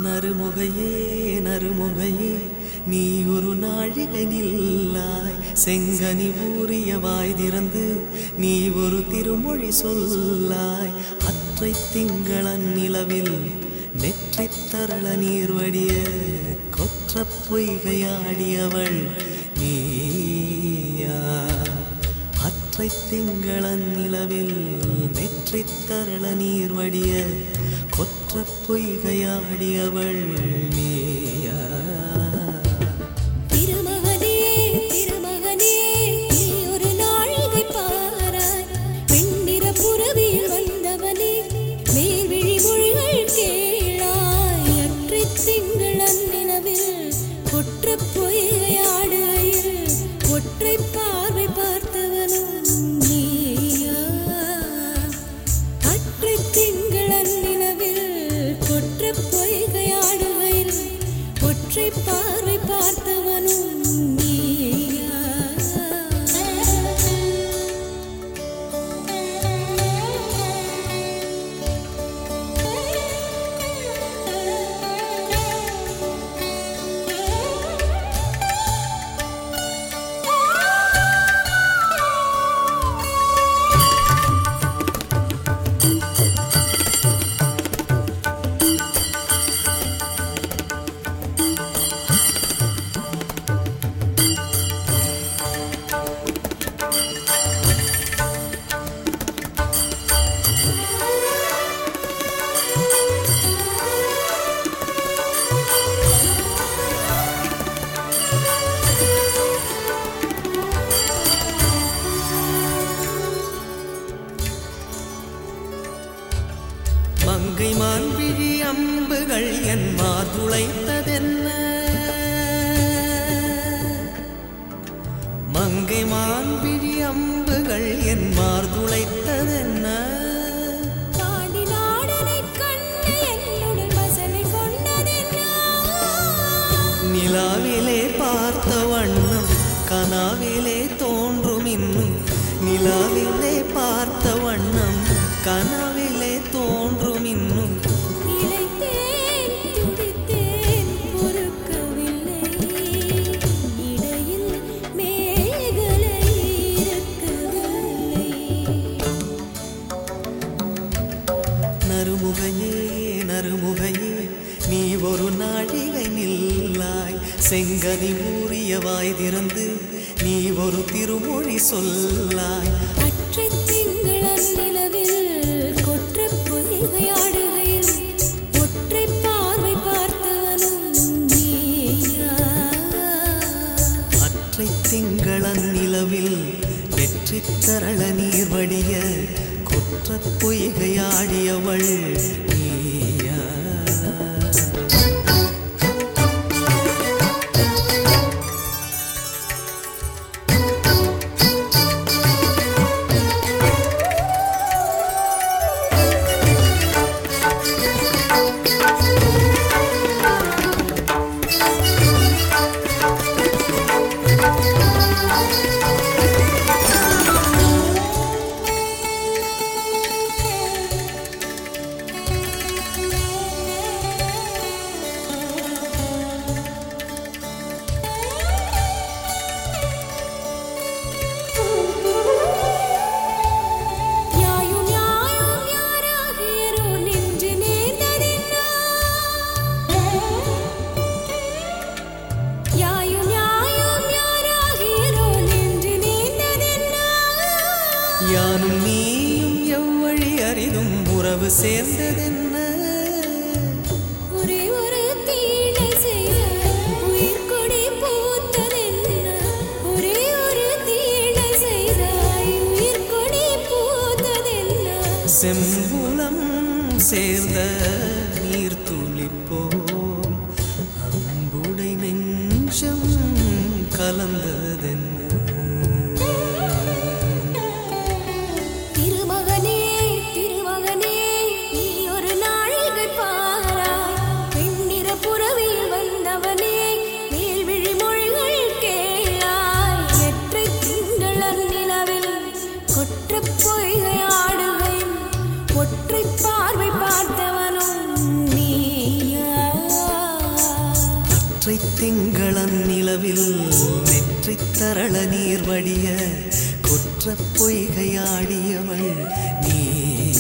நறுமுகையே நறுமுகையே நீ ஒரு நாழிகை நில்லாய் செங்கனி ஊறிய வாய் திறந்து நீ ஒரு திருமொழி சொல்லாய் அற்றை திங்களன் நிலவில் நெற்றித் தரள நீர் வடிய கொற்ற பொய்கையாடியவள் நீயா அற்றை திங்களன் நிலவில் நெற்றித் தரள நீர் வடிய கொற்ற பொய்கையாடியவள் நீயா பார்வை பார்த்தவனும் நீயா மங்கை மான்விழி அம்புகள் என் மார்துளைத்ததென்ன மங்கை மான்விழி அம்புகள் என் மார்துளைத்ததென்ன பாண்டி நாடனை கண்டு என்னுடன் வசனை கொண்டதென்ன நிலாவிலே பார்த்த வண்ணம் கனாவிலே தோன்றும் இன்னும் நிலாவிலே பார்த்த வண்ணம் கனாவிலே தோன்றும் இன்னும் இளைத்தேன் துடித்தேன் பொறுக்கவில்லை இடையில் மேகலை இருக்கவில்லை நறுமுகையே நறுமுகையே நீ ஒரு நாழிகை நில்லாய் செங்கனி ஊறிய வாய் திறந்து நீ ஒரு திருமொழி சொல்லாய் அற்றை திங்களன் நிலவில் கொற்ற பொய்கையாடுகையில் ஒற்றை பார்வை பார்த்தவனும் நீயா அற்றை திங்களன் நிலவில் வெற்றித் தரள நீர் வடிய கொற்ற பொய்கையாடியவள் நீயா யானும் நீயும் எவ்வழி அறிதும் உறவு சேர்ந்ததென்ன ஒரே ஒரு தீழை செய்த உயிர் கொடி பூத்ததென்ன ஒரே ஒரு தீழை செய்தாய் உயிர் கொடி பூத்ததென்ன செம்புலம் சேர்ந்த நீர் துளிப்போம் அன்புடை நெஞ்சம் கலந்ததென்ன ஒற்றை பார்வை பார்த்தவனும் நீயா ஒற்றை திங்களன் நிலவில் நெற்றி தரள நீர் வடிய குற்ற பொய்கையாடியவள் நீ